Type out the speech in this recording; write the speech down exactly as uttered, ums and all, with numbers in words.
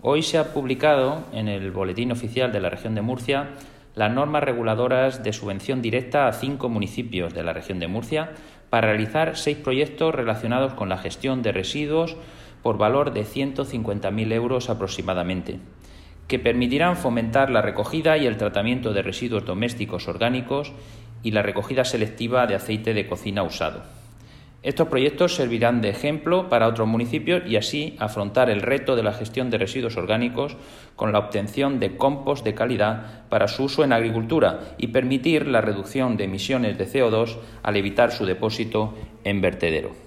Hoy se ha publicado en el Boletín Oficial de la Región de Murcia las normas reguladoras de subvención directa a cinco municipios de la Región de Murcia para realizar seis proyectos relacionados con la gestión de residuos por valor de ciento cincuenta mil euros aproximadamente, que permitirán fomentar la recogida y el tratamiento de residuos domésticos orgánicos y la recogida selectiva de aceite de cocina usado. Estos proyectos servirán de ejemplo para otros municipios y así afrontar el reto de la gestión de residuos orgánicos con la obtención de compost de calidad para su uso en agricultura y permitir la reducción de emisiones de C O dos al evitar su depósito en vertedero.